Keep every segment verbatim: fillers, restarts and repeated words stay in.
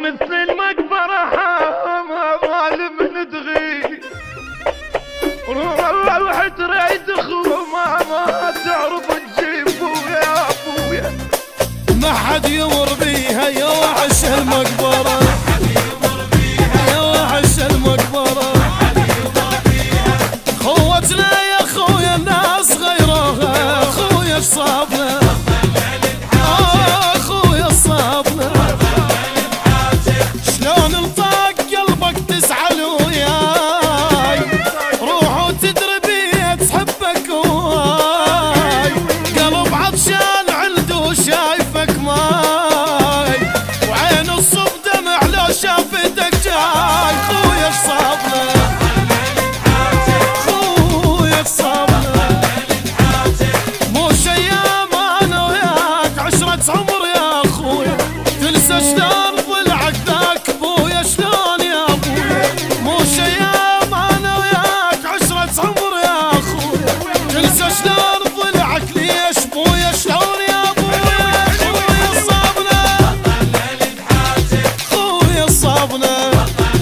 مثل المقبرة ما ظالم ندغي روح تريد اخو ما ما تعرف تجيب يا ابويا ما حد يمر بيها يا وحش المقبرة يا وحش المقبرة خوتنا يا خويا الناس غيروها خويا اش صابنا خويا صابنا شلون انطاق قلبك تزعل وياي روح وتدري تحبك وياي قلب عطشان عنده شايفك ماي وعين الصب دمع لو شافتك جاي خويا اش صابنا خويا اش صابنا مو شيام انا وياك عشرة عمر يا خويا تنسى شلون ضلعك ذاك ابويا شلون يا ابويا مو شيام انا وياك عشرة عمر يا خويا تنسى شلون ضلعك ليش ابويا شلون يا ابويا خويا صابنا خويا صابنا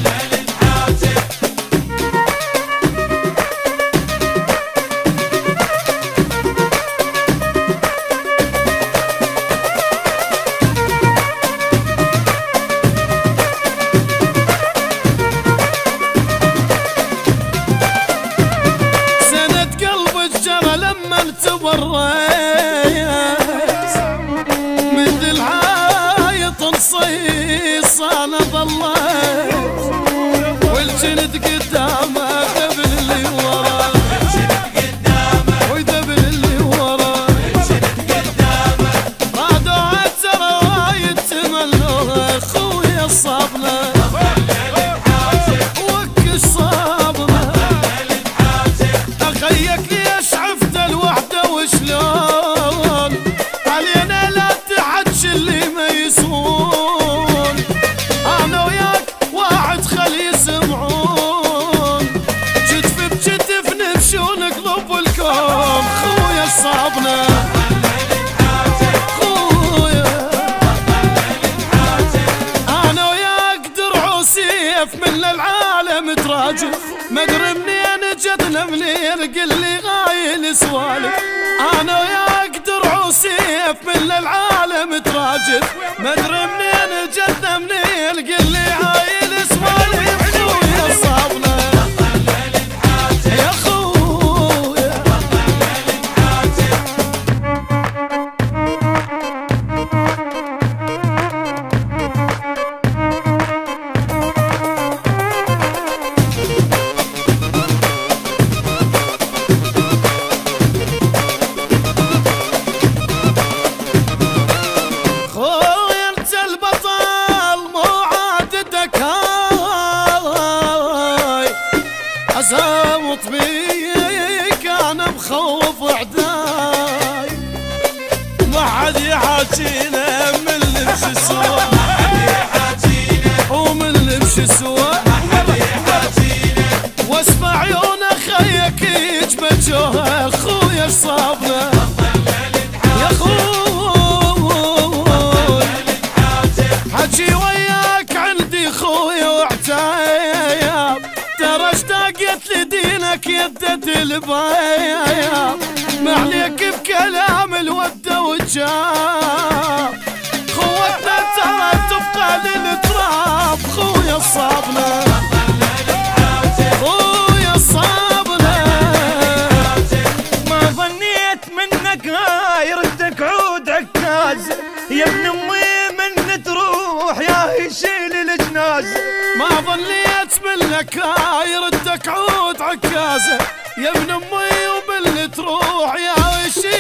تبريت من العايط نصيص انا ظليت والجند قدامه ذبل اللي ورا وذبل اللي ورا رادوا عترة وايد تملوها خويا صابنا وكش صابنا اخيك ليش عفت الوحده وشلون علينا لا تحج اللي ما يسمون انا وياك واحد خلي يسمعون كتف بكتف نمشون قلوب الكون خويا صابنا خويا انا وياك درع وسيف من العالم تراجف مدري منين جتنا منين قل لي غايل سوالف انا وياك درع وسيف من العالم تراجف مدري منين جتنا منين قل لي غايل سوالف خويا صابنا يا خويا زامط بيك انا مخوف عداي ما حد يحاجينا من اللي مشي سوا ومن اللي مشي سوا واسمع عيون خيك يجمجوها خويا اش صابنا يا خوي حجي وياك عندي خويا وعتايب ترى اشتاقت لدينك يدة البايب ما عليك بكلام الودة والجاب خوتنا ترى تبقى للتراب خويا صابنا خويا صابنا ما ظنيت منك يردك عود عكاز يا ابن امي من تروح يا يشيل الجناز ما ظنيت منك يردك عود عكازه يا ابن امي وباللي تروح يا يشيل